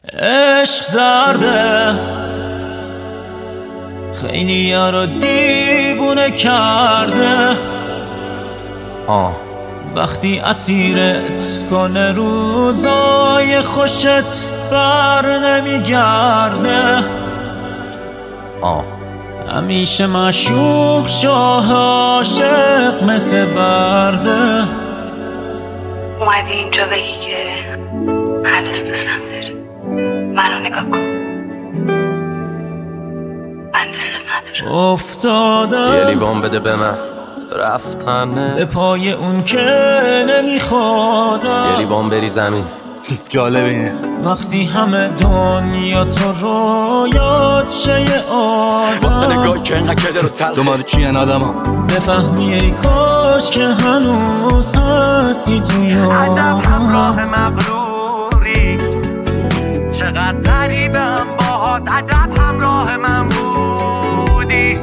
عشق درده خیلی ها رو دیوونه کرده وقتی اسیرت کنه روزای خوشت بر نمیگرده همیشه معشوق شاه عاشق مثل برده. اومدی اینجا بگی که هنوز دوستم داری. منو نگاه کن، من دوست ندارم. افتادم یه لیوان بده به من رفتنت به پای اون که نمیخوادم. یه لیوان بری زمین جالب اینه وقتی همه دنیا تو رو یاد شه واسه آدم نگاهی که انقدر کده رو تلخه دنبال چی این آدم ها بفهمی ای کاش که هنوز هستی تو یادم. عجب همراه مغروری چقدر غریبم باهات، عجب همراه من بودی.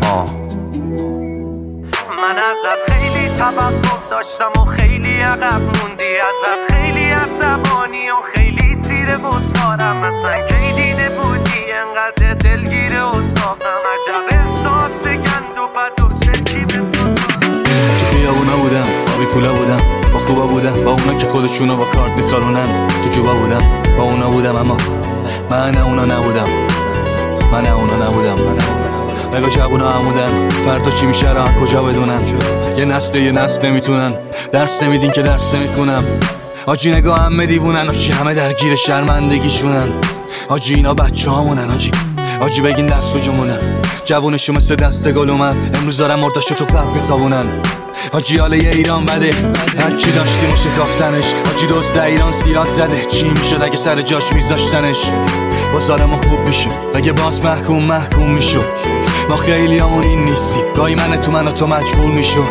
من ازت خیلی توقع داشتم و خیلی عقب موندی، ازت خیلی عصبانی و خیلی تیره بود تارم. اصلا کی دیده بودی انقدر دلگیره اتاقم، عجب احساس گند و بد و چرکی به تو خیابونا بودم، آبی کولا بودم، با خوبا بودم، با اونا که خودشونو با کارت میخارونن. تو جوبا بودم، با اونا بودم، اما من اونا نبودم. نگاه جوونا عمودن، فردا چی میشه را کجا بدونم. یه نسل نمیتونن درس نمیدین که درس نمیکنم. آجی نگاه همه دیوونن، آجی همه درگیر شرمندگیشونن. آجی اینا بچه هامونن، آجی بگین دست بجمونن. جوونشو مثل دست گل اومد، امروز دارن مرداشو تو قلب میخوابونن. آجی حالا یه ایران بده، هرچی داشتیم و شکافتنش. آجی دزد ایران سیاد زده، چی میشد اگه سر جاش میذاشتنش. بازار ما خوب میشم اگه باز محکوم میشم. ما خیلی همون این نیستیم، گاهی من و تو مجبور میشم.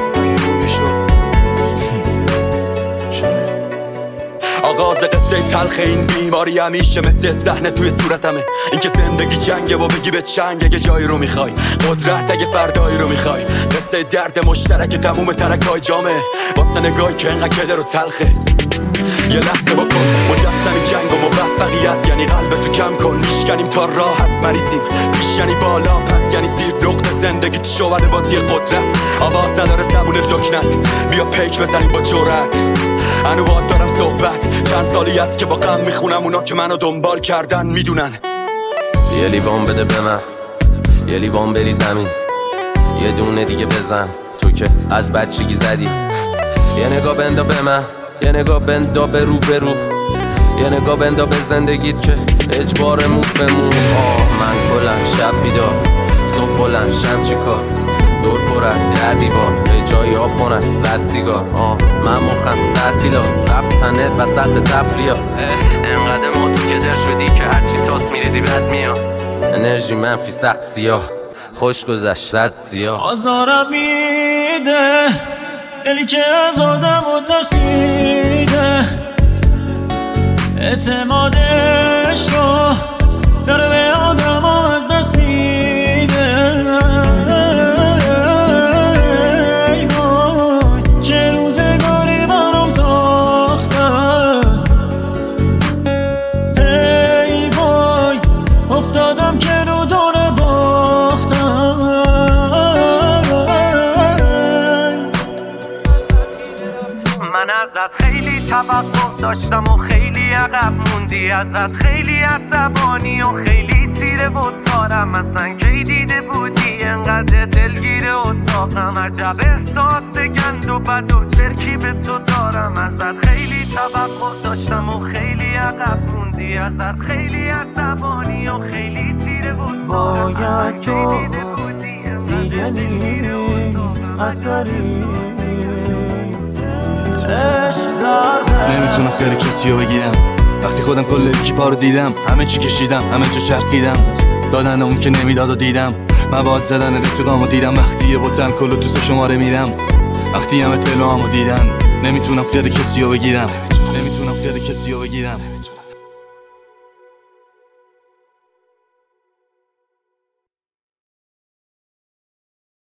آغاز قصه تلخ این بیماری همیشه مثل صحنه توی صورتمه. اینکه زندگی جنگه و بگی به چنگ اگه جایی رو میخوای، قدرت اگه فردایی رو میخوای. قصه درد مشترک تموم ترکای جامعه، واسه نگاهی که انقدر کده رو تلخه. یه لحظه بکن مجسمی جنگ و موفقیت، یعنی قلب تو کم کن. میشکنیم تا راه هست مریضیم، پیش یعنی بالا پس یعنی زیر. نقطه زندگی تو شعبده بازی قدرت، آواز نداره زبون لکنت. بیا پیک بزنیم با جرأت، انو باید دارم صحبت. چند سالی است که با غم میخونم، اونا که منو دنبال کردن میدونن. یه لیوان بده به من، یه لیوان بری زمین. یه دونه دیگه بزن تو که از بچگی زدی. یه نگاه بندا به من، یه نگاه بندا به رو. یه نگاه بندا به زندگیت که اجبار مو به مو. من کلن شب بیدار، صبح بلند شم چی کار. دور پر از در دیوار، به جایی آب خونت رد سیگار. من مخم تعطیلات، رفتنت وسط تفریات. انقدر متکدر شدی که هرچی تاس میریزی بد میاد. انرژی منفی سخت سیاه، خوش گذشت رد زیاد. آزارم میده دلی که از آدم و ترسیده، اعتمادش رو داره به آدم از دست میده. ای وای چه روزگاری برام ساختن. ای وای افتادم که رو دور باختم. من ازت خیلی توقع داشتم و خیلی عقب موندی، ازت خیلی عصبانی و خیلی تیره بود تارم. اصلا کی دیده بودی انقدر دلگیره اتاقم، عجب احساس گند و بد و چرکی به تو دارم. ازت خیلی توقع داشتم و خیلی عقب موندی، ازت خیلی عصبانی و خیلی تیره بود تارم. اصلا کی دیده بودی انقدر دلگیره اتاقم، اثری نمیتونم خیلی کسی رو بگیرم. وقتی خودم کل اکیپا رو دیدم، همه چی کشیدم، همه جا چرخیدم. دادن اون که نمیداد و دیدم، مواد زدن رفیقامو دیدم. وقتی یه بوتن کلو تو 3 شماره میرم، وقتی همه تلوامو دیدن. نمیتونم خیلی کسی رو بگیرم.